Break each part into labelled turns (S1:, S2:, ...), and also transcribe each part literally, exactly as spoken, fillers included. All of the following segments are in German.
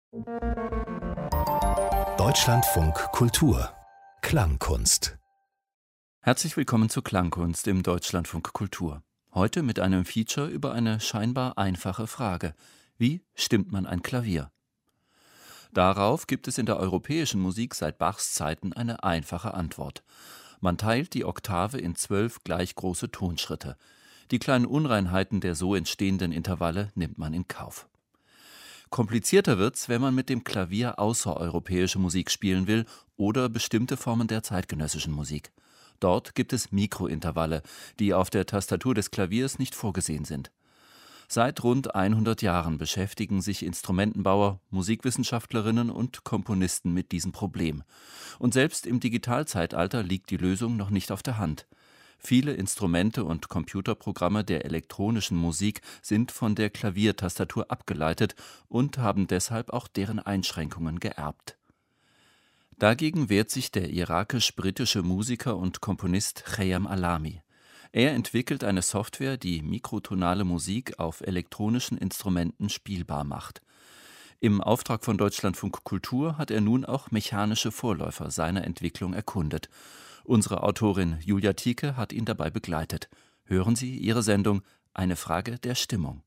S1: Deutschlandfunk Kultur Klangkunst.
S2: Herzlich willkommen zu Klangkunst im Deutschlandfunk Kultur. Heute mit einem Feature über eine scheinbar einfache Frage: Wie stimmt man ein Klavier? Darauf gibt es in der europäischen Musik seit Bachs Zeiten eine einfache Antwort. Man teilt die Oktave in zwölf gleich große Tonschritte. Die kleinen Unreinheiten der so entstehenden Intervalle nimmt man in Kauf. Komplizierter wird's, wenn man mit dem Klavier außereuropäische Musik spielen will oder bestimmte Formen der zeitgenössischen Musik. Dort gibt es Mikrointervalle, die auf der Tastatur des Klaviers nicht vorgesehen sind. Seit rund hundert Jahren beschäftigen sich Instrumentenbauer, Musikwissenschaftlerinnen und Komponisten mit diesem Problem. Und selbst im Digitalzeitalter liegt die Lösung noch nicht auf der Hand. Viele Instrumente und Computerprogramme der elektronischen Musik sind von der Klaviertastatur abgeleitet und haben deshalb auch deren Einschränkungen geerbt. Dagegen wehrt sich der irakisch-britische Musiker und Komponist Cheyam Alami. Er entwickelt eine Software, die mikrotonale Musik auf elektronischen Instrumenten spielbar macht. Im Auftrag von Deutschlandfunk Kultur hat er nun auch mechanische Vorläufer seiner Entwicklung erkundet. Unsere Autorin Julia Thieke hat ihn dabei begleitet. Hören Sie ihre Sendung »Eine Frage der Stimmung«.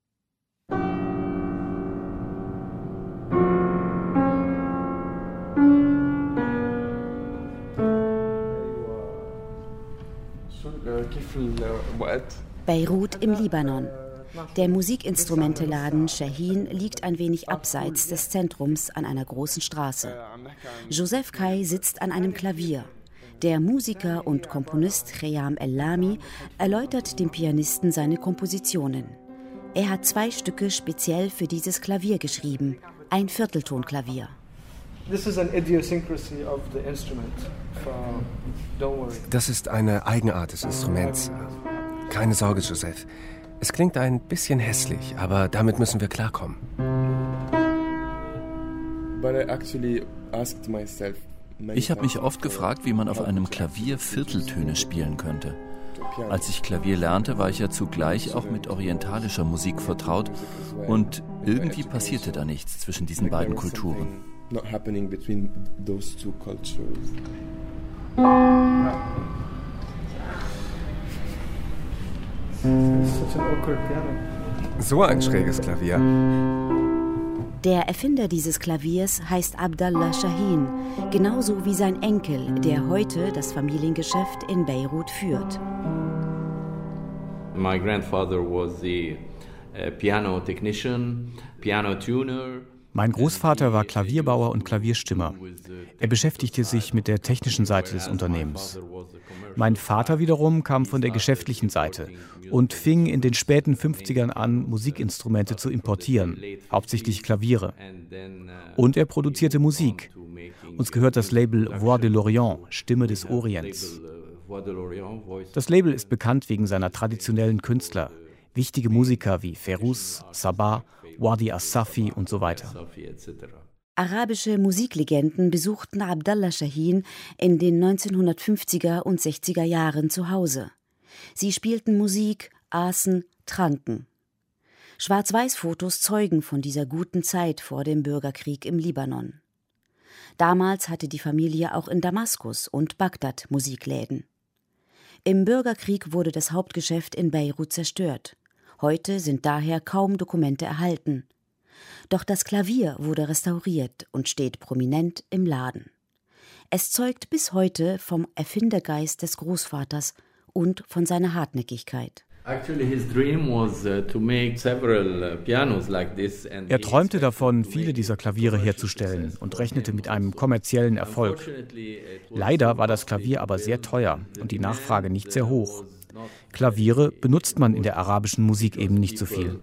S3: Beirut im Libanon. Der Musikinstrumenteladen Shahin liegt ein wenig abseits des Zentrums an einer großen Straße. Joseph Kai sitzt an einem Klavier. Der Musiker und Komponist Cheyam Alami erläutert dem Pianisten seine Kompositionen. Er hat zwei Stücke speziell für dieses Klavier geschrieben, ein Vierteltonklavier.
S4: Das ist eine Eigenart des Instruments. Keine Sorge, Joseph. Es klingt ein bisschen hässlich, aber damit müssen wir klarkommen.
S2: Ich habe mich oft gefragt, wie man auf einem Klavier Vierteltöne spielen könnte. Als ich Klavier lernte, war ich ja zugleich auch mit orientalischer Musik vertraut und irgendwie passierte da nichts zwischen diesen beiden Kulturen.
S4: So ein schräges Klavier.
S3: Der Erfinder dieses Klaviers heißt Abdallah Shahin, genauso wie sein Enkel, der heute das Familiengeschäft in Beirut führt.
S5: My grandfather was the uh, piano technician, piano tuner.
S6: Mein Großvater war Klavierbauer und Klavierstimmer. Er beschäftigte sich mit der technischen Seite des Unternehmens. Mein Vater wiederum kam von der geschäftlichen Seite und fing in den späten fünfzigern an, Musikinstrumente zu importieren, hauptsächlich Klaviere. Und er produzierte Musik. Uns gehört das Label Voix de l'Orient, Stimme des Orients. Das Label ist bekannt wegen seiner traditionellen Künstler, wichtige Musiker wie Feruz, Sabah, Wadi as-Safi und so weiter.
S3: Arabische Musiklegenden besuchten Abdallah Shahin in den neunzehnhundertfünfziger und sechziger Jahren zu Hause. Sie spielten Musik, aßen, tranken. Schwarz-Weiß-Fotos zeugen von dieser guten Zeit vor dem Bürgerkrieg im Libanon. Damals hatte die Familie auch in Damaskus und Bagdad Musikläden. Im Bürgerkrieg wurde das Hauptgeschäft in Beirut zerstört. Heute sind daher kaum Dokumente erhalten. Doch das Klavier wurde restauriert und steht prominent im Laden. Es zeugt bis heute vom Erfindergeist des Großvaters und von seiner Hartnäckigkeit.
S6: Er träumte davon, viele dieser Klaviere herzustellen und rechnete mit einem kommerziellen Erfolg. Leider war das Klavier aber sehr teuer und die Nachfrage nicht sehr hoch. Klaviere benutzt man in der arabischen Musik eben nicht so viel.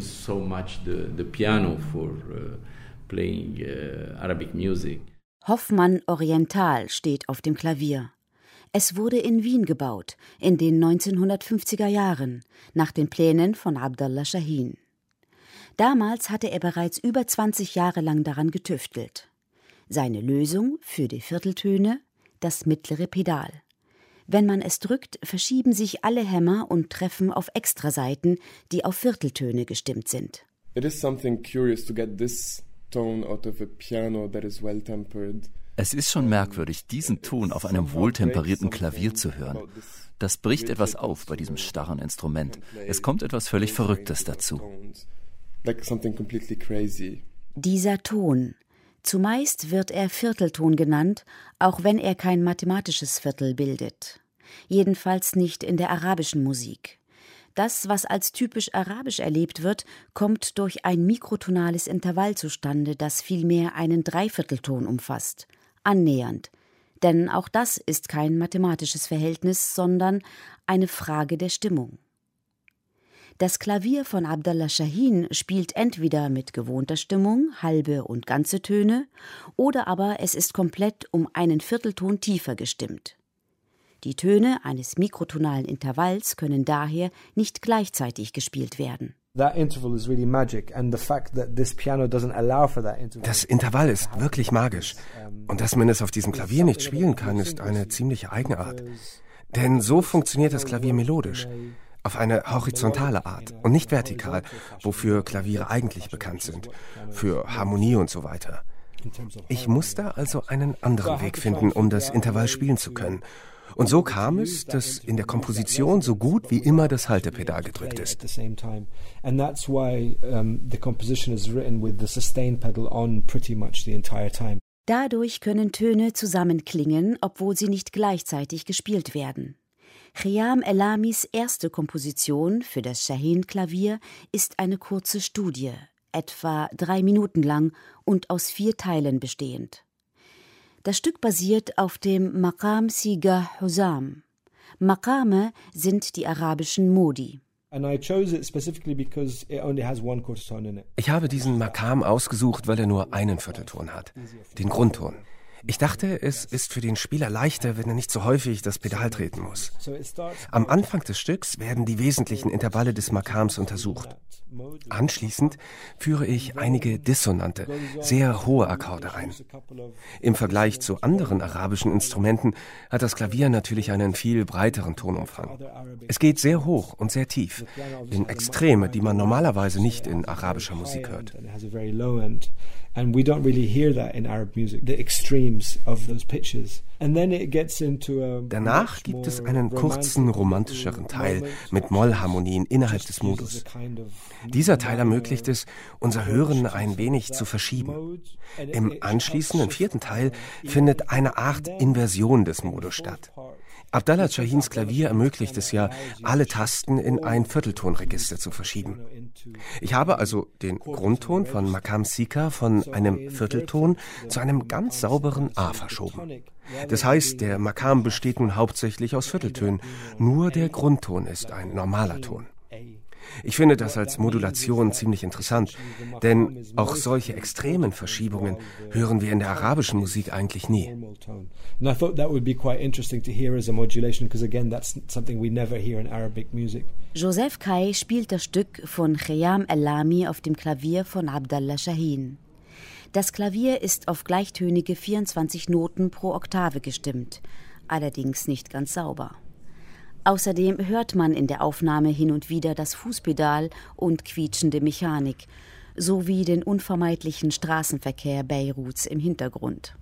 S3: Hoffmann Oriental steht auf dem Klavier. Es wurde in Wien gebaut, in den neunzehnhundertfünfziger Jahren, nach den Plänen von Abdallah Shahin. Damals hatte er bereits über zwanzig Jahre lang daran getüftelt. Seine Lösung für die Vierteltöne: das mittlere Pedal. Wenn man es drückt, verschieben sich alle Hämmer und treffen auf Extrasaiten, die auf Vierteltöne gestimmt sind.
S7: It is something curious to get this
S2: Es ist schon merkwürdig, diesen Ton auf einem wohltemperierten Klavier zu hören. Das bricht etwas auf bei diesem starren Instrument. Es kommt etwas völlig Verrücktes dazu.
S3: Dieser Ton. Zumeist wird er Viertelton genannt, auch wenn er kein mathematisches Viertel bildet. Jedenfalls nicht in der arabischen Musik. Das, was als typisch arabisch erlebt wird, kommt durch ein mikrotonales Intervall zustande, das vielmehr einen Dreiviertelton umfasst. Annähernd. Denn auch das ist kein mathematisches Verhältnis, sondern eine Frage der Stimmung. Das Klavier von Abdallah Şahin spielt entweder mit gewohnter Stimmung, halbe und ganze Töne, oder aber es ist komplett um einen Viertelton tiefer gestimmt. Die Töne eines mikrotonalen Intervalls können daher nicht gleichzeitig gespielt werden.
S4: Das Intervall ist wirklich magisch. Und dass man es auf diesem Klavier nicht spielen kann, ist eine ziemliche Eigenart. Denn so funktioniert das Klavier melodisch. Auf eine horizontale Art und nicht vertikal, wofür Klaviere eigentlich bekannt sind. Für Harmonie und so weiter. Ich musste also einen anderen Weg finden, um das Intervall spielen zu können. Und so kam es, dass in der Komposition so gut wie immer das Haltepedal gedrückt ist.
S3: Dadurch können Töne zusammenklingen, obwohl sie nicht gleichzeitig gespielt werden. Khayyam Ellamis erste Komposition für das Şahin-Klavier ist eine kurze Studie, etwa drei Minuten lang und aus vier Teilen bestehend. Das Stück basiert auf dem Maqam Siga Husam. Maqame sind die arabischen Modi.
S4: Ich habe diesen Maqam ausgesucht, weil er nur einen Viertelton hat, den Grundton. Ich dachte, es ist für den Spieler leichter, wenn er nicht so häufig das Pedal treten muss. Am Anfang des Stücks werden die wesentlichen Intervalle des Maqams untersucht. Anschließend führe ich einige dissonante, sehr hohe Akkorde ein. Im Vergleich zu anderen arabischen Instrumenten hat das Klavier natürlich einen viel breiteren Tonumfang. Es geht sehr hoch und sehr tief, in Extreme, die man normalerweise nicht in arabischer Musik hört. And we don't really hear that in Arab music, the extremes of those pitches. And then it gets into a
S7: Danach gibt es einen kurzen, romantischeren Teil mit Mollharmonien innerhalb des Modus. Dieser Teil ermöglicht es, unser Hören ein wenig zu verschieben. Im anschließenden vierten Teil findet eine Art Inversion des Modus statt. Abdallah Şahins Klavier ermöglicht es ja, alle Tasten in ein Vierteltonregister zu verschieben. Ich habe also den Grundton von Maqam Sika von einem Viertelton zu einem ganz sauberen A verschoben. Das heißt, der Maqam besteht nun hauptsächlich aus Vierteltönen, nur der Grundton ist ein normaler Ton. Ich finde das als Modulation ziemlich interessant, denn auch solche extremen Verschiebungen hören wir in der arabischen Musik eigentlich nie.
S3: Joseph Kay spielt das Stück von Khayyam Ellami auf dem Klavier von Abdallah Şahin. Das Klavier ist auf gleichtönige vierundzwanzig Noten pro Oktave gestimmt, allerdings nicht ganz sauber. Außerdem hört man in der Aufnahme hin und wieder das Fußpedal und quietschende Mechanik, sowie den unvermeidlichen Straßenverkehr Beiruts im Hintergrund.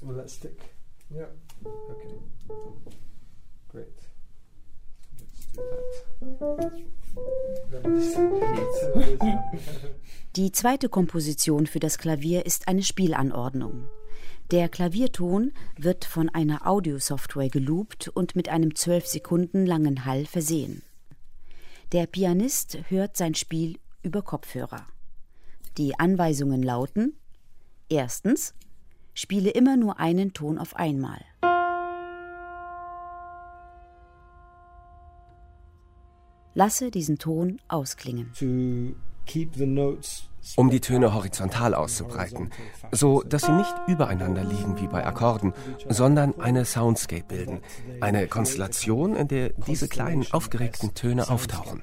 S8: Will that stick? Yeah. Okay. Great. Let's do that.
S3: Die zweite Komposition für das Klavier ist eine Spielanordnung. Der Klavierton wird von einer Audiosoftware geloopt und mit einem zwölf Sekunden langen Hall versehen. Der Pianist hört sein Spiel über Kopfhörer. Die Anweisungen lauten: Erstens, spiele immer nur einen Ton auf einmal. Lasse diesen Ton ausklingen.
S4: Um die Töne horizontal auszubreiten, so dass sie nicht übereinander liegen wie bei Akkorden, sondern eine Soundscape bilden, eine Konstellation, in der diese kleinen aufgeregten Töne auftauchen.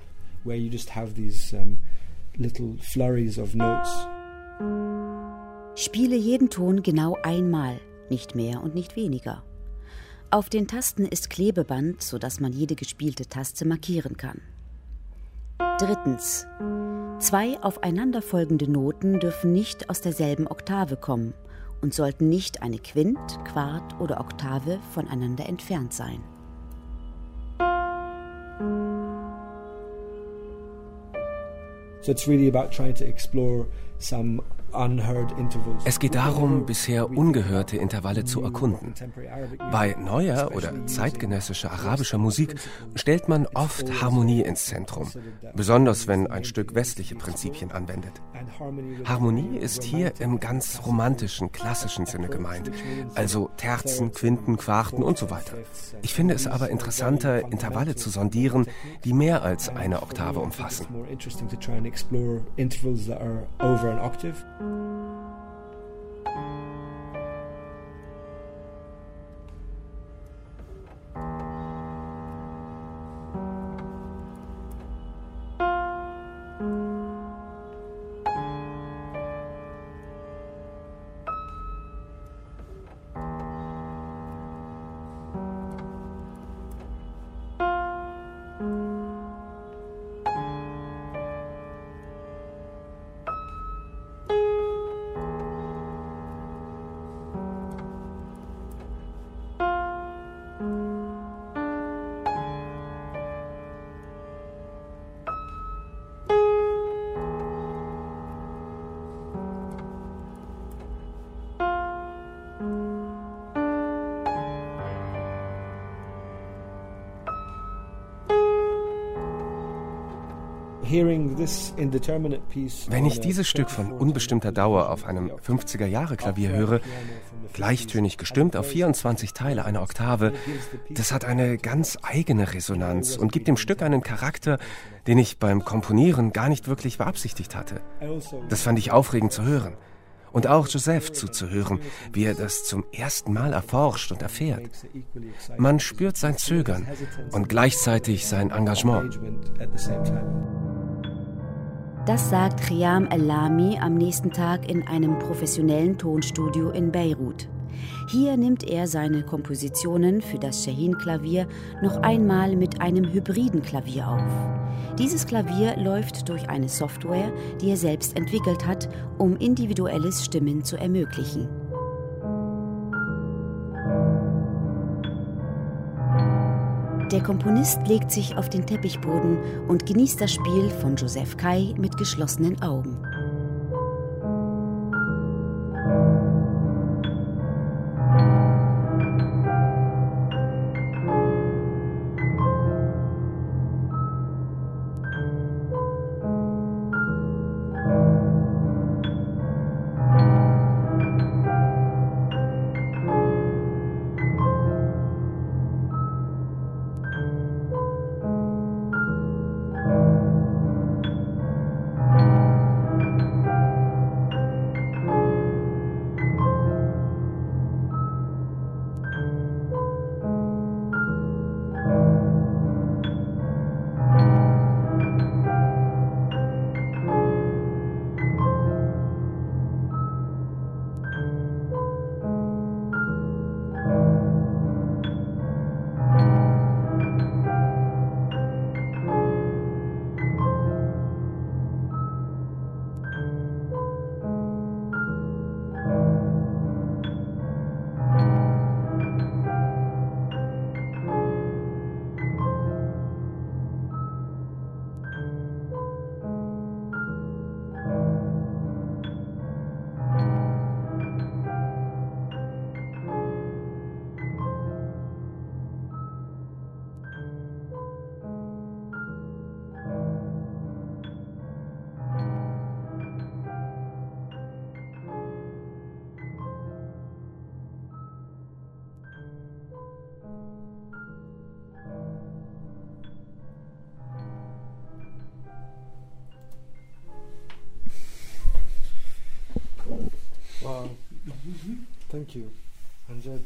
S3: Spiele jeden Ton genau einmal, nicht mehr und nicht weniger. Auf den Tasten ist Klebeband, sodass man jede gespielte Taste markieren kann. Drittens. Zwei aufeinanderfolgende Noten dürfen nicht aus derselben Oktave kommen und sollten nicht eine Quint-, Quart- oder Oktave voneinander entfernt sein.
S8: So it's really about trying to explore some
S4: Es geht darum, bisher ungehörte Intervalle zu erkunden. Bei neuer oder zeitgenössischer arabischer Musik stellt man oft Harmonie ins Zentrum, besonders wenn ein Stück westliche Prinzipien anwendet. Harmonie ist hier im ganz romantischen, klassischen Sinne gemeint, also Terzen, Quinten, Quarten und so weiter. Ich finde es aber interessanter, Intervalle zu sondieren, die mehr als eine Oktave umfassen. Wenn ich dieses Stück von unbestimmter Dauer auf einem fünfziger-Jahre-Klavier höre, gleichtönig gestimmt auf vierundzwanzig Teile einer Oktave, das hat eine ganz eigene Resonanz und gibt dem Stück einen Charakter, den ich beim Komponieren gar nicht wirklich beabsichtigt hatte. Das fand ich aufregend zu hören. Und auch Joseph zuzuhören, wie er das zum ersten Mal erforscht und erfährt. Man spürt sein Zögern und gleichzeitig sein Engagement.
S3: Das sagt Khiam El-Lami am nächsten Tag in einem professionellen Tonstudio in Beirut. Hier nimmt er seine Kompositionen für das Shahin-Klavier noch einmal mit einem hybriden Klavier auf. Dieses Klavier läuft durch eine Software, die er selbst entwickelt hat, um individuelles Stimmen zu ermöglichen. Der Komponist legt sich auf den Teppichboden und genießt das Spiel von Joseph Kai mit geschlossenen Augen.
S8: Thank you. Amjad.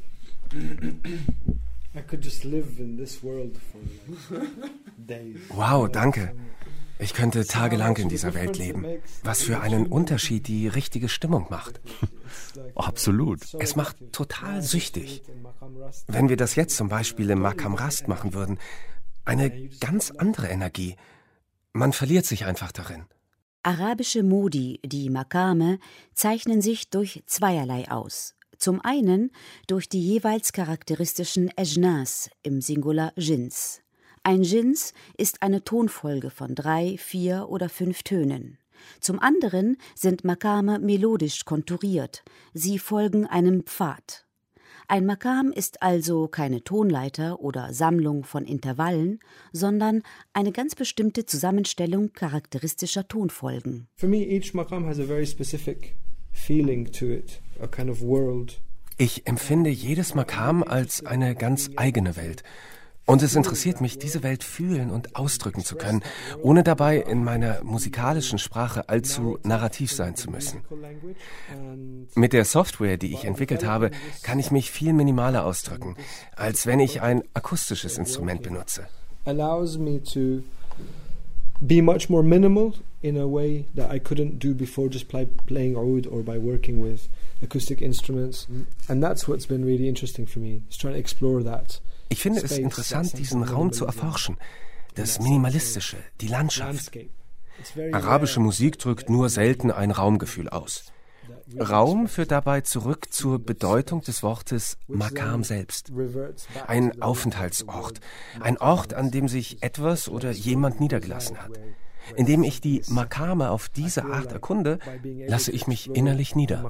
S8: I could just live in this world for like days.
S7: Wow, danke. Ich könnte tagelang in dieser Welt leben. Was für einen Unterschied die richtige Stimmung macht.
S2: Absolut.
S7: Es macht total süchtig. Wenn wir das jetzt zum Beispiel im Makam Rast machen würden, eine ganz andere Energie. Man verliert sich einfach darin.
S3: Arabische Modi, die Makame, zeichnen sich durch zweierlei aus. Zum einen durch die jeweils charakteristischen Ejnas, im Singular Jins. Ein Jins ist eine Tonfolge von drei, vier oder fünf Tönen. Zum anderen sind Makame melodisch konturiert. Sie folgen einem Pfad. Ein Makam ist also keine Tonleiter oder Sammlung von Intervallen, sondern eine ganz bestimmte Zusammenstellung charakteristischer Tonfolgen.
S8: For me, each Makam has a very specific feeling to it, a kind of world.
S7: Ich empfinde jedes Makam als eine ganz eigene Welt. Und es interessiert mich, diese Welt fühlen und ausdrücken zu können, ohne dabei in meiner musikalischen Sprache allzu narrativ sein zu müssen. Mit der Software, die ich entwickelt habe, kann ich mich viel minimaler ausdrücken, als wenn ich ein akustisches Instrument benutze.
S8: Allows me to be much more minimal in a way that I couldn't do before just play, playing oud or by working with acoustic instruments. And that's what's been really interesting for me, is trying to explore that.
S7: Ich finde es interessant, diesen Raum zu erforschen. Das Minimalistische, die Landschaft. Arabische Musik drückt nur selten ein Raumgefühl aus. Raum führt dabei zurück zur Bedeutung des Wortes Makam selbst. Ein Aufenthaltsort, ein Ort, an dem sich etwas oder jemand niedergelassen hat. Indem ich die Makame auf diese Art erkunde, lasse ich mich innerlich nieder.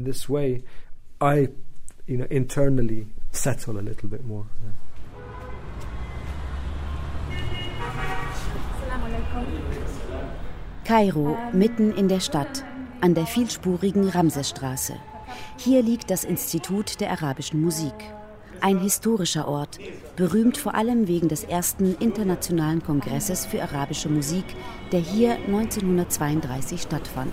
S8: You know, internally settle a little bit more. Yeah.
S3: Kairo, mitten in der Stadt, an der vielspurigen Ramsesstraße. Hier liegt das Institut der arabischen Musik. Ein historischer Ort, berühmt vor allem wegen des ersten internationalen Kongresses für arabische Musik, der hier neunzehnhundertzweiunddreißig stattfand.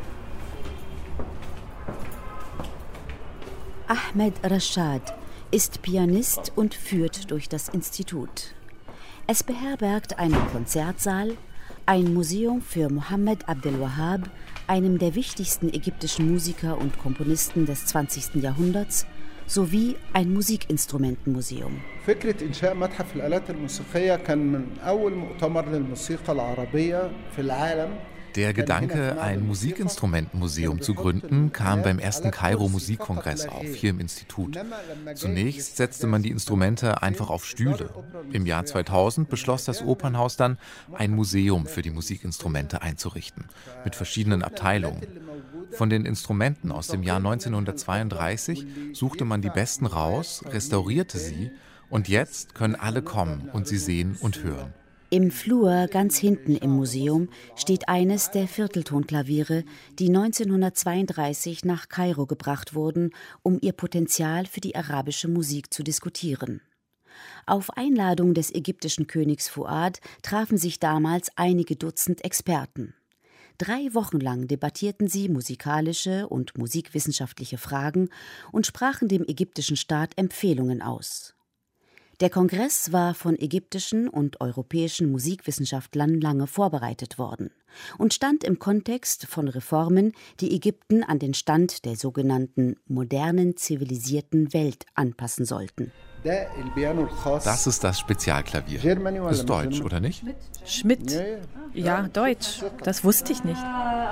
S3: Ahmed Rashad ist Pianist und führt durch das Institut. Es beherbergt einen Konzertsaal, ein Museum für Mohammed Abdel Wahab, einem der wichtigsten ägyptischen Musiker und Komponisten des zwanzigsten Jahrhunderts, sowie ein Musikinstrumentenmuseum.
S9: فكرة إنشاء متحف الآلات الموسيقية كان من أول مؤتمر للموسيقى العربية في العالم.
S10: Der Gedanke, ein Musikinstrumentenmuseum zu gründen, kam beim ersten Kairo-Musikkongress auf, hier im Institut. Zunächst setzte man die Instrumente einfach auf Stühle. Im Jahr zweitausend beschloss das Opernhaus dann, ein Museum für die Musikinstrumente einzurichten, mit verschiedenen Abteilungen. Von den Instrumenten aus dem Jahr neunzehnhundertzweiunddreißig suchte man die besten raus, restaurierte sie und jetzt können alle kommen und sie sehen und hören.
S3: Im Flur ganz hinten im Museum steht eines der Vierteltonklaviere, die neunzehnhundertzweiunddreißig nach Kairo gebracht wurden, um ihr Potenzial für die arabische Musik zu diskutieren. Auf Einladung des ägyptischen Königs Fuad trafen sich damals einige Dutzend Experten. Drei Wochen lang debattierten sie musikalische und musikwissenschaftliche Fragen und sprachen dem ägyptischen Staat Empfehlungen aus. Der Kongress war von ägyptischen und europäischen Musikwissenschaftlern lange vorbereitet worden und stand im Kontext von Reformen, die Ägypten an den Stand der sogenannten modernen, zivilisierten Welt anpassen sollten.
S10: Das ist das Spezialklavier. Ist deutsch, oder nicht?
S11: Schmidt? Ja, deutsch. Das wusste ich nicht.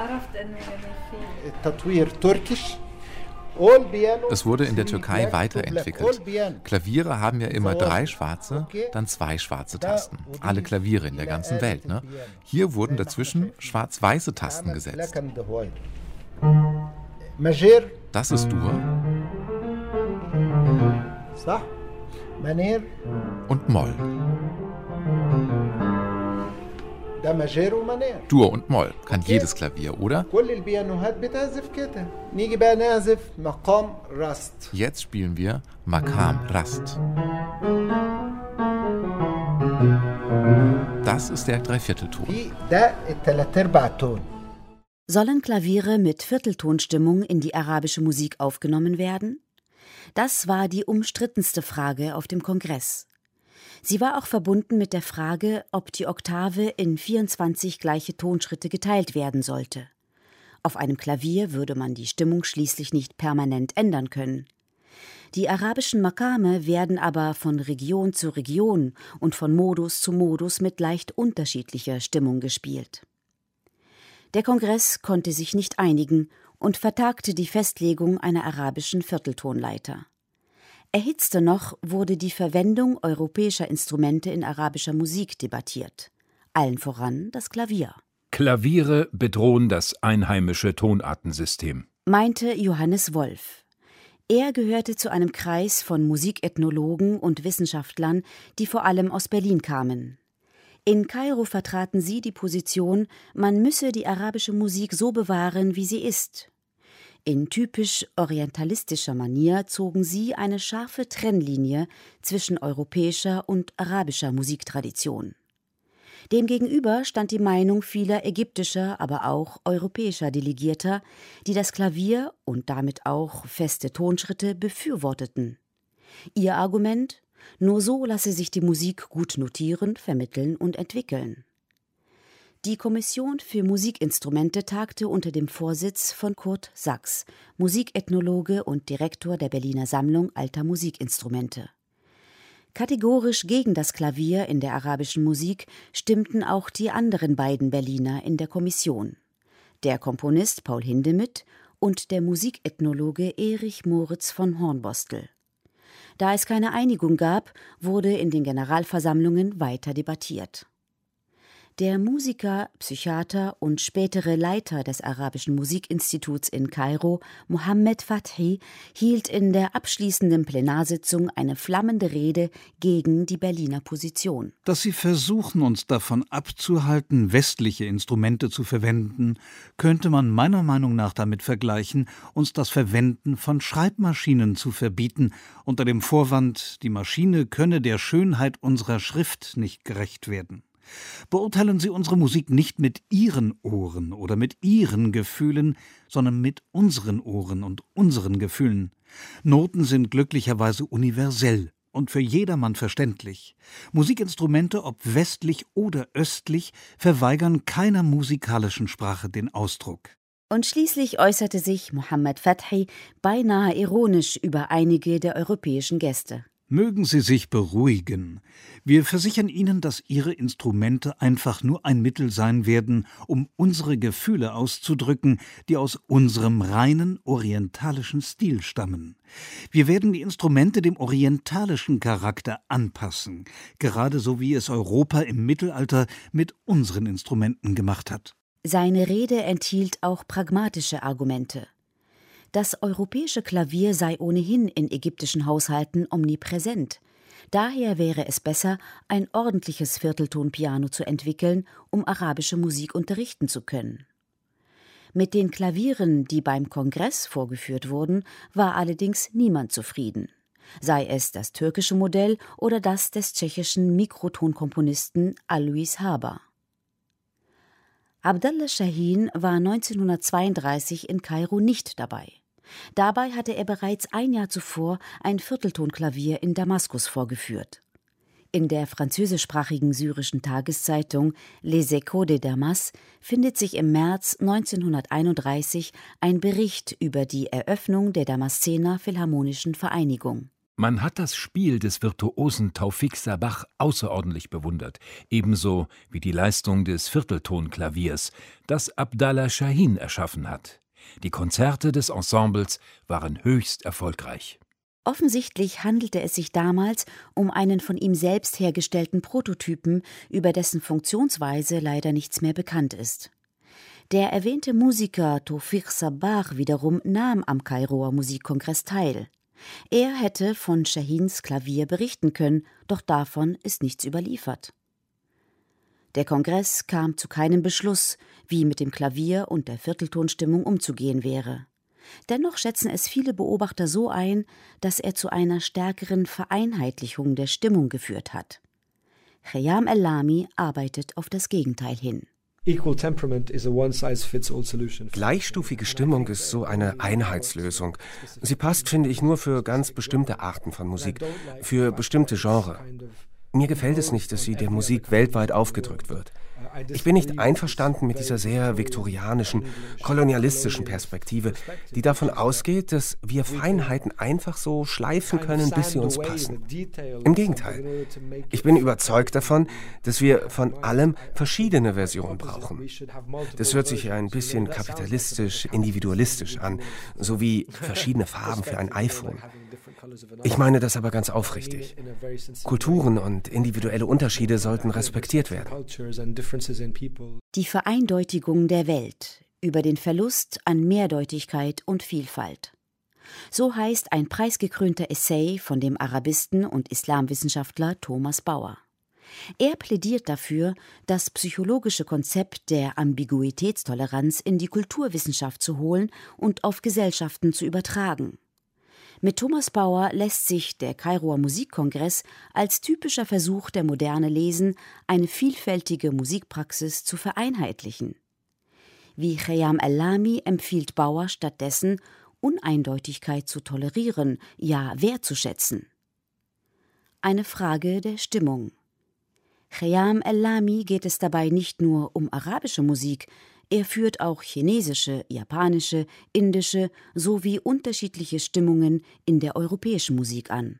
S10: Es wurde in der Türkei weiterentwickelt. Klaviere haben ja immer drei schwarze, dann zwei schwarze Tasten. Alle Klaviere in der ganzen Welt, ne? Hier wurden dazwischen schwarz-weiße Tasten gesetzt. Das ist Dur. Und Moll. Dur und Moll kann jedes Klavier, oder? Jetzt spielen wir Makam Rast. Das ist der Dreiviertelton.
S3: Sollen Klaviere mit Vierteltonstimmung in die arabische Musik aufgenommen werden? Das war die umstrittenste Frage auf dem Kongress. Sie war auch verbunden mit der Frage, ob die Oktave in vierundzwanzig gleiche Tonschritte geteilt werden sollte. Auf einem Klavier würde man die Stimmung schließlich nicht permanent ändern können. Die arabischen Makame werden aber von Region zu Region und von Modus zu Modus mit leicht unterschiedlicher Stimmung gespielt. Der Kongress konnte sich nicht einigen und vertagte die Festlegung einer arabischen Vierteltonleiter. Erhitzter noch wurde die Verwendung europäischer Instrumente in arabischer Musik debattiert, allen voran das Klavier.
S12: Klaviere bedrohen das einheimische Tonartensystem,
S3: meinte Johannes Wolf. Er gehörte zu einem Kreis von Musikethnologen und Wissenschaftlern, die vor allem aus Berlin kamen. In Kairo vertraten sie die Position, man müsse die arabische Musik so bewahren, wie sie ist. In typisch orientalistischer Manier zogen sie eine scharfe Trennlinie zwischen europäischer und arabischer Musiktradition. Demgegenüber stand die Meinung vieler ägyptischer, aber auch europäischer Delegierter, die das Klavier und damit auch feste Tonschritte befürworteten. Ihr Argument: Nur so lasse sich die Musik gut notieren, vermitteln und entwickeln. Die Kommission für Musikinstrumente tagte unter dem Vorsitz von Kurt Sachs, Musikethnologe und Direktor der Berliner Sammlung alter Musikinstrumente. Kategorisch gegen das Klavier in der arabischen Musik stimmten auch die anderen beiden Berliner in der Kommission: der Komponist Paul Hindemith und der Musikethnologe Erich Moritz von Hornbostel. Da es keine Einigung gab, wurde in den Generalversammlungen weiter debattiert. Der Musiker, Psychiater und spätere Leiter des Arabischen Musikinstituts in Kairo, Mohammed Fathi, hielt in der abschließenden Plenarsitzung eine flammende Rede gegen die Berliner Position.
S13: Dass sie versuchen, uns davon abzuhalten, westliche Instrumente zu verwenden, könnte man meiner Meinung nach damit vergleichen, uns das Verwenden von Schreibmaschinen zu verbieten, unter dem Vorwand, die Maschine könne der Schönheit unserer Schrift nicht gerecht werden. Beurteilen Sie unsere Musik nicht mit Ihren Ohren oder mit Ihren Gefühlen, sondern mit unseren Ohren und unseren Gefühlen. Noten sind glücklicherweise universell und für jedermann verständlich. Musikinstrumente, ob westlich oder östlich, verweigern keiner musikalischen Sprache den Ausdruck.
S3: Und schließlich äußerte sich Mohammed Fathi beinahe ironisch über einige der europäischen Gäste.
S13: Mögen Sie sich beruhigen. Wir versichern Ihnen, dass Ihre Instrumente einfach nur ein Mittel sein werden, um unsere Gefühle auszudrücken, die aus unserem reinen orientalischen Stil stammen. Wir werden die Instrumente dem orientalischen Charakter anpassen, gerade so wie es Europa im Mittelalter mit unseren Instrumenten gemacht hat.
S3: Seine Rede enthielt auch pragmatische Argumente. Das europäische Klavier sei ohnehin in ägyptischen Haushalten omnipräsent. Daher wäre es besser, ein ordentliches Vierteltonpiano zu entwickeln, um arabische Musik unterrichten zu können. Mit den Klavieren, die beim Kongress vorgeführt wurden, war allerdings niemand zufrieden. Sei es das türkische Modell oder das des tschechischen Mikrotonkomponisten Alois Haber. Abdallah Şahin war neunzehnhundertzweiunddreißig in Kairo nicht dabei. Dabei hatte er bereits ein Jahr zuvor ein Vierteltonklavier in Damaskus vorgeführt. In der französischsprachigen syrischen Tageszeitung Les Échos de Damas findet sich im März neunzehnhunderteinunddreißig ein Bericht über die Eröffnung der Damaszener Philharmonischen Vereinigung.
S12: Man hat das Spiel des Virtuosen Taufik Sabah außerordentlich bewundert, ebenso wie die Leistung des Vierteltonklaviers, das Abdallah Şahin erschaffen hat. Die Konzerte des Ensembles waren höchst erfolgreich.
S3: Offensichtlich handelte es sich damals um einen von ihm selbst hergestellten Prototypen, über dessen Funktionsweise leider nichts mehr bekannt ist. Der erwähnte Musiker Taufik Sabah wiederum nahm am Kairoer Musikkongress teil. Er hätte von Şahins Klavier berichten können, doch davon ist nichts überliefert. Der Kongress kam zu keinem Beschluss, wie mit dem Klavier und der Vierteltonstimmung umzugehen wäre. Dennoch schätzen es viele Beobachter so ein, dass er zu einer stärkeren Vereinheitlichung der Stimmung geführt hat. Khayyam El-Lami arbeitet auf das Gegenteil hin.
S7: Gleichstufige Stimmung ist so eine Einheitslösung. Sie passt, finde ich, nur für ganz bestimmte Arten von Musik, für bestimmte Genres. Mir gefällt es nicht, dass sie der Musik weltweit aufgedrückt wird. Ich bin nicht einverstanden mit dieser sehr viktorianischen, kolonialistischen Perspektive, die davon ausgeht, dass wir Feinheiten einfach so schleifen können, bis sie uns passen. Im Gegenteil. Ich bin überzeugt davon, dass wir von allem verschiedene Versionen brauchen. Das hört sich ein bisschen kapitalistisch, individualistisch an, so wie verschiedene Farben für ein iPhone. Ich meine das aber ganz aufrichtig. Kulturen und individuelle Unterschiede sollten respektiert werden.
S3: Die Vereindeutigung der Welt über den Verlust an Mehrdeutigkeit und Vielfalt. So heißt ein preisgekrönter Essay von dem Arabisten und Islamwissenschaftler Thomas Bauer. Er plädiert dafür, das psychologische Konzept der Ambiguitätstoleranz in die Kulturwissenschaft zu holen und auf Gesellschaften zu übertragen. Mit Thomas Bauer lässt sich der Kairoer Musikkongress als typischer Versuch der Moderne lesen, eine vielfältige Musikpraxis zu vereinheitlichen. Wie Cheyam El-Lami empfiehlt Bauer stattdessen, Uneindeutigkeit zu tolerieren, ja wertzuschätzen. Eine Frage der Stimmung. Cheyam El-Lami geht es dabei nicht nur um arabische Musik, er führt auch chinesische, japanische, indische sowie unterschiedliche Stimmungen in der europäischen Musik an.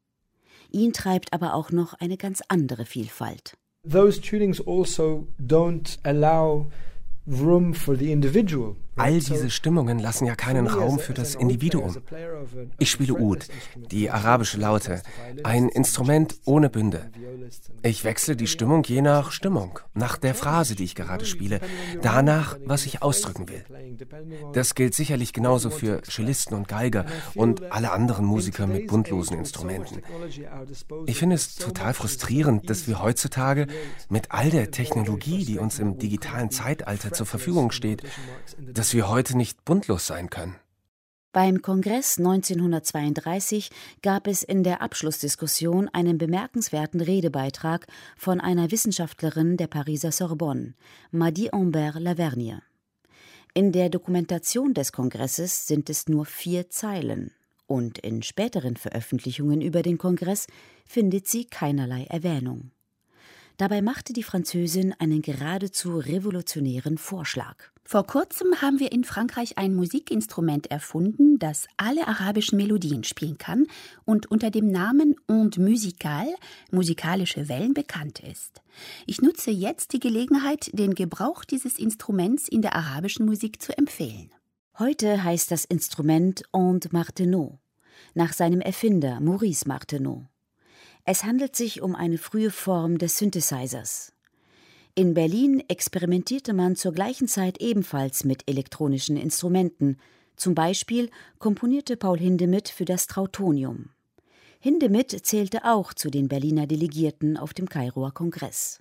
S3: Ihn treibt aber auch noch eine ganz andere Vielfalt.
S8: Those tunings also don't allow room for the individual.
S7: All diese Stimmungen lassen ja keinen Raum für das Individuum. Ich spiele Oud, die arabische Laute, ein Instrument ohne Bünde. Ich wechsle die Stimmung je nach Stimmung, nach der Phrase, die ich gerade spiele, danach, was ich ausdrücken will. Das gilt sicherlich genauso für Cellisten und Geiger und alle anderen Musiker mit bundlosen Instrumenten. Ich finde es total frustrierend, dass wir heutzutage mit all der Technologie, die uns im digitalen Zeitalter zur Verfügung steht, dass wir heute nicht buntlos sein können.
S3: Beim Kongress neunzehnhundertzweiunddreißig gab es in der Abschlussdiskussion einen bemerkenswerten Redebeitrag von einer Wissenschaftlerin der Pariser Sorbonne, Mady Humbert-Lavergne. In der Dokumentation des Kongresses sind es nur vier Zeilen und in späteren Veröffentlichungen über den Kongress findet sie keinerlei Erwähnung. Dabei machte die Französin einen geradezu revolutionären Vorschlag.
S14: Vor kurzem haben wir in Frankreich ein Musikinstrument erfunden, das alle arabischen Melodien spielen kann und unter dem Namen Onde Musicale, musikalische Wellen, bekannt ist. Ich nutze jetzt die Gelegenheit, den Gebrauch dieses Instruments in der arabischen Musik zu empfehlen.
S3: Heute heißt das Instrument Onde Martenot, nach seinem Erfinder Maurice Martenot. Es handelt sich um eine frühe Form des Synthesizers. In Berlin experimentierte man zur gleichen Zeit ebenfalls mit elektronischen Instrumenten. Zum Beispiel komponierte Paul Hindemith für das Trautonium. Hindemith zählte auch zu den Berliner Delegierten auf dem Kairoer Kongress.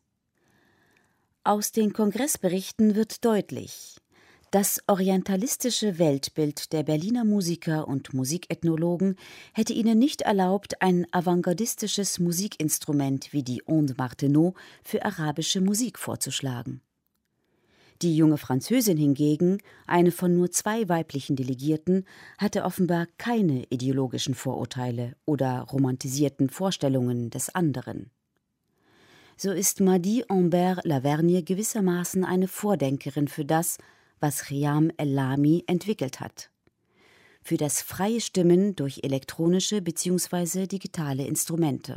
S3: Aus den Kongressberichten wird deutlich: Das orientalistische Weltbild der Berliner Musiker und Musikethnologen hätte ihnen nicht erlaubt, ein avantgardistisches Musikinstrument wie die Onde Martenot für arabische Musik vorzuschlagen. Die junge Französin hingegen, eine von nur zwei weiblichen Delegierten, hatte offenbar keine ideologischen Vorurteile oder romantisierten Vorstellungen des anderen. So ist Mady Humbert-Lavergne gewissermaßen eine Vordenkerin für das, was Cheyam El-Lami entwickelt hat. Für das freie Stimmen durch elektronische bzw. digitale Instrumente.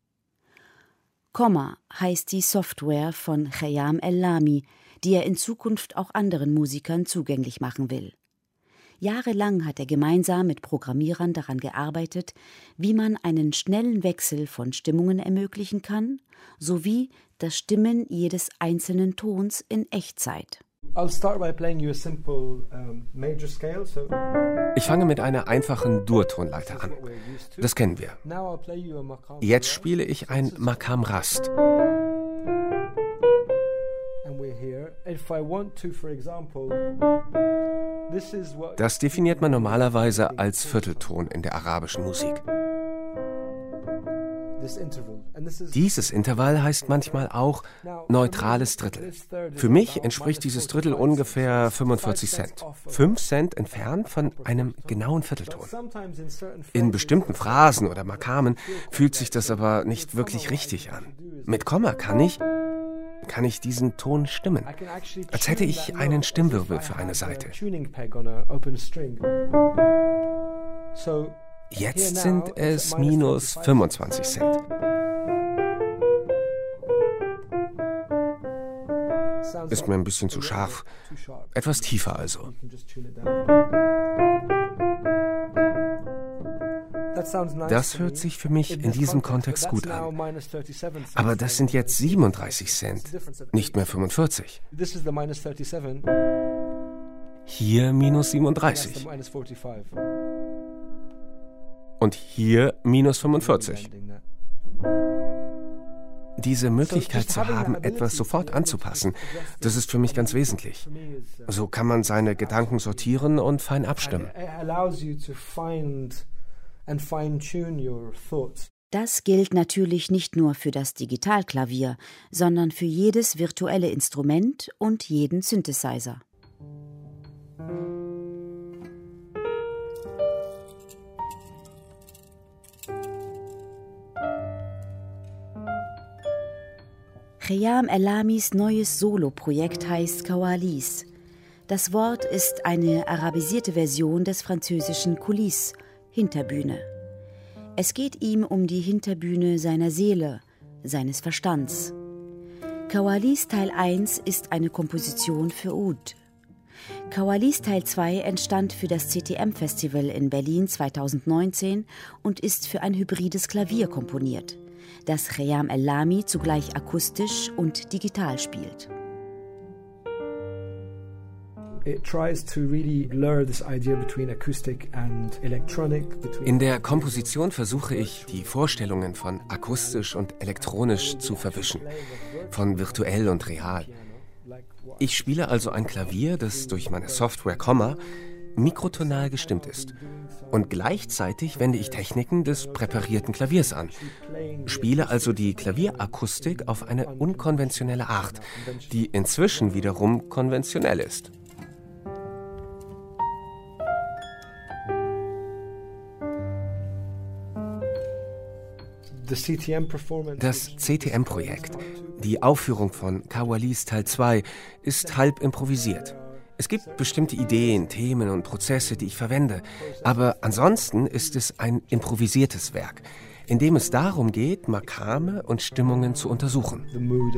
S3: Comma heißt die Software von Cheyam El-Lami, die er in Zukunft auch anderen Musikern zugänglich machen will. Jahrelang hat er gemeinsam mit Programmierern daran gearbeitet, wie man einen schnellen Wechsel von Stimmungen ermöglichen kann, sowie das Stimmen jedes einzelnen Tons in Echtzeit.
S7: Ich fange mit einer einfachen Dur-Tonleiter an. Das kennen wir. Jetzt spiele ich ein Makam Rast. Das definiert man normalerweise als Viertelton in der arabischen Musik. Dieses Intervall heißt manchmal auch neutrales Drittel. Für mich entspricht dieses Drittel ungefähr fünfundvierzig Cent. Fünf Cent entfernt von einem genauen Viertelton. In bestimmten Phrasen oder Makamen fühlt sich das aber nicht wirklich richtig an. Mit Komma kann ich, kann ich diesen Ton stimmen, als hätte ich einen Stimmwirbel für eine Seite. Jetzt sind es minus fünfundzwanzig Cent. Ist mir ein bisschen zu scharf. Etwas tiefer also. Das hört sich für mich in diesem Kontext gut an. Aber das sind jetzt siebenunddreißig Cent, nicht mehr fünfundvierzig. Hier minus siebenunddreißig. Und hier minus fünfundvierzig. Diese Möglichkeit zu haben, etwas sofort anzupassen, das ist für mich ganz wesentlich. So kann man seine Gedanken sortieren und fein abstimmen.
S3: Das gilt natürlich nicht nur für das Digitalklavier, sondern für jedes virtuelle Instrument und jeden Synthesizer. Khayyam El-Lamis neues Soloprojekt heißt Kawalis. Das Wort ist eine arabisierte Version des französischen Coulisses, Hinterbühne. Es geht ihm um die Hinterbühne seiner Seele, seines Verstands. Kawalis Teil eins ist eine Komposition für Oud. Kawalis Teil zwei entstand für das C T M-Festival in Berlin zweitausendneunzehn und ist für ein hybrides Klavier komponiert, das Khayyam El-Lami zugleich akustisch und digital spielt.
S7: In der Komposition versuche ich, die Vorstellungen von akustisch und elektronisch zu verwischen, von virtuell und real. Ich spiele also ein Klavier, das durch meine Software Komma mikrotonal gestimmt ist. Und gleichzeitig wende ich Techniken des präparierten Klaviers an. Spiele also die Klavierakustik auf eine unkonventionelle Art, die inzwischen wiederum konventionell ist. Das C T M-Projekt, die Aufführung von Kawalis Teil zwei, ist halb improvisiert. Es gibt bestimmte Ideen, Themen und Prozesse, die ich verwende, aber ansonsten ist es ein improvisiertes Werk, in dem es darum geht, Makame und Stimmungen zu untersuchen.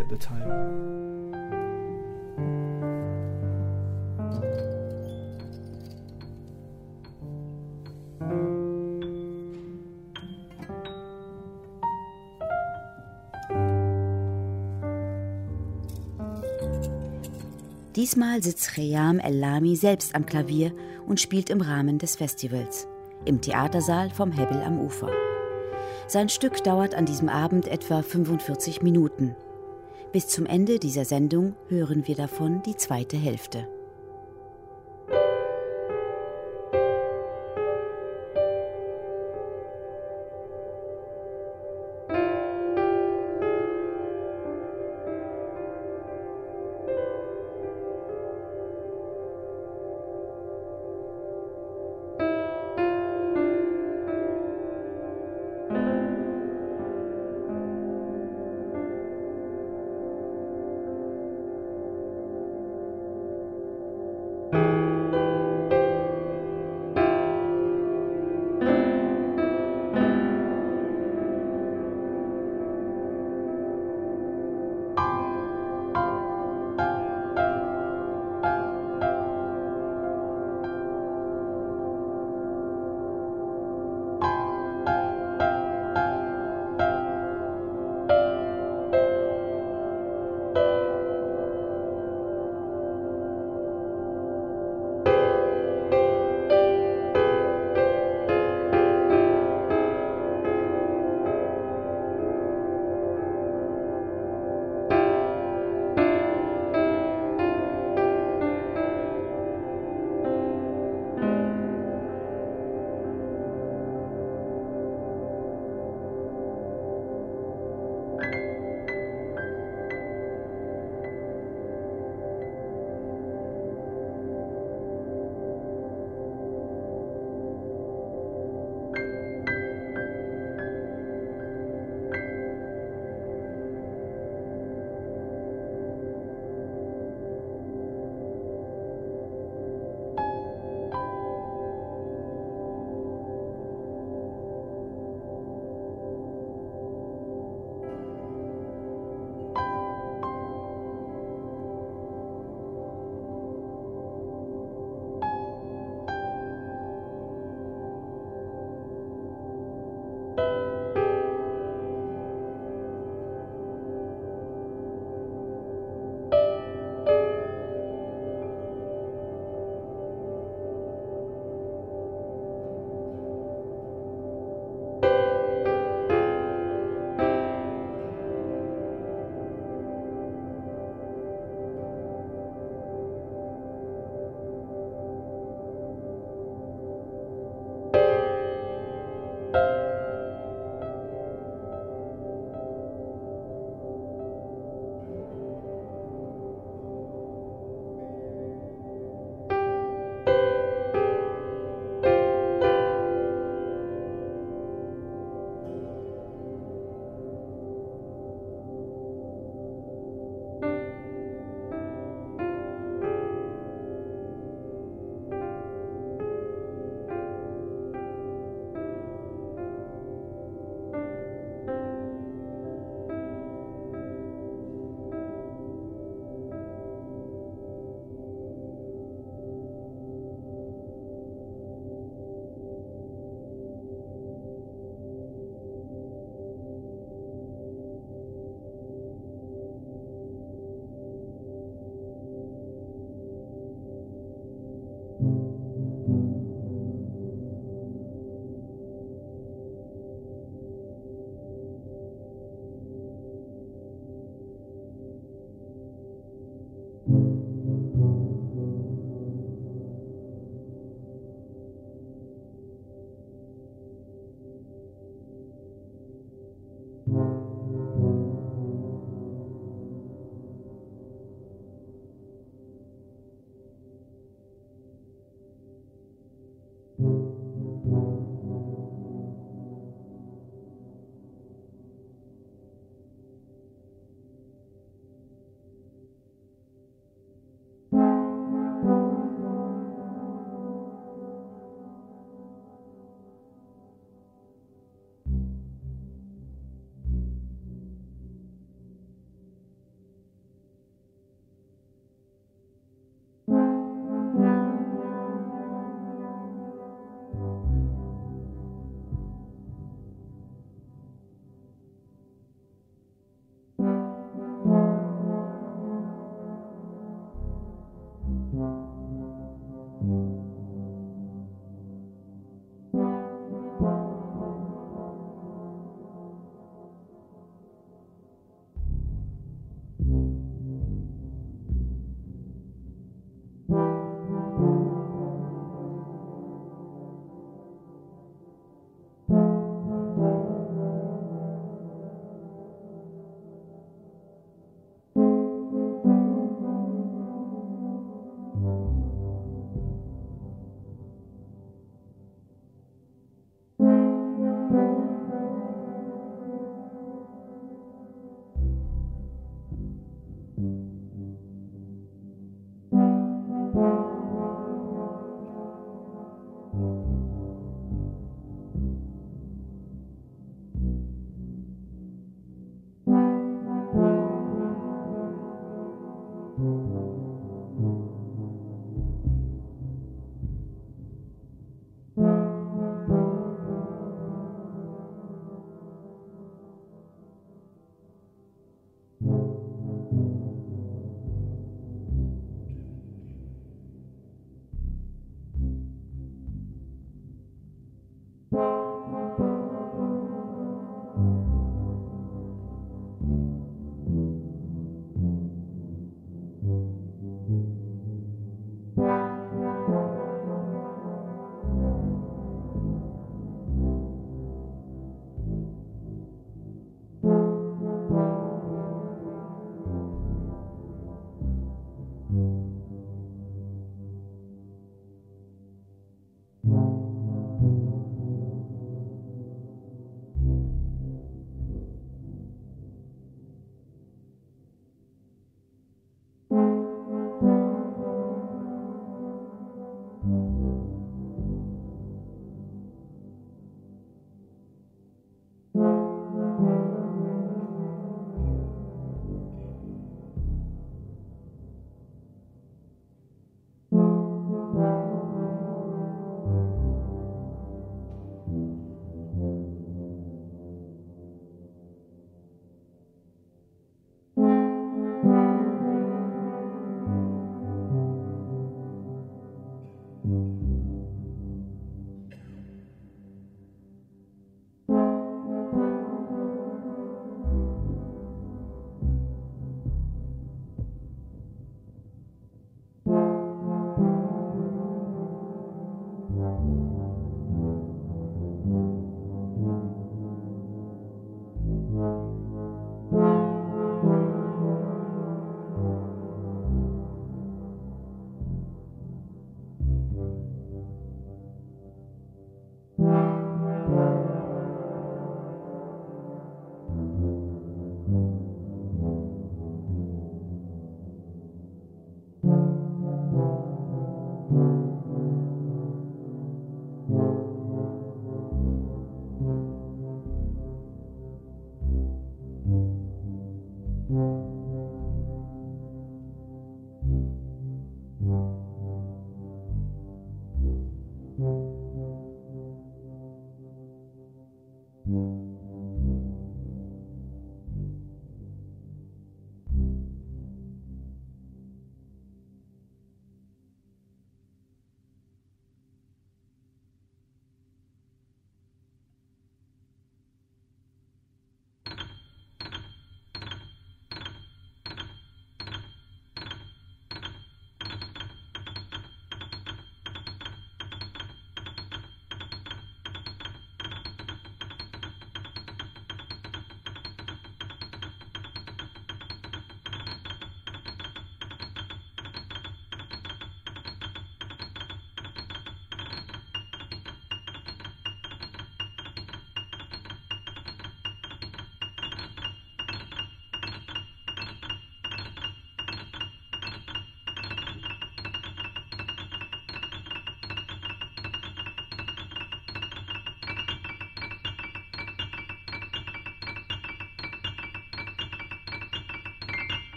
S3: Diesmal sitzt Khayyam El-Lami selbst am Klavier und spielt im Rahmen des Festivals, im Theatersaal vom Hebbel am Ufer. Sein Stück dauert an diesem Abend etwa fünfundvierzig Minuten. Bis zum Ende dieser Sendung hören wir davon die zweite Hälfte.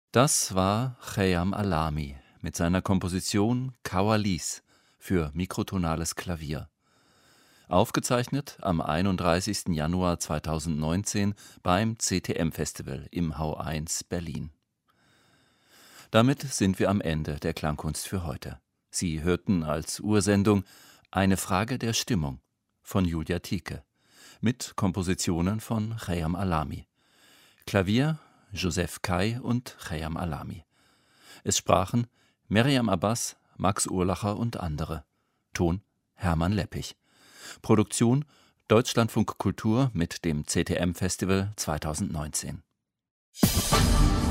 S2: Das war Cheyam Alami mit seiner Komposition Kawalis für mikrotonales Klavier. Aufgezeichnet am einunddreißigsten Januar zweitausendneunzehn beim C T M-Festival im Hau eins Berlin. Damit sind wir am Ende der Klangkunst für heute. Sie hörten als Ursendung Eine Frage der Stimmung von Julia Thieke mit Kompositionen von Cheyam Alami. Klavier Joseph Kai und Cheyam Alami. Es sprachen Meriam Abbas, Max Urlacher und andere. Ton Hermann Leppich. Produktion Deutschlandfunk Kultur mit dem C T M-Festival zweitausendneunzehn.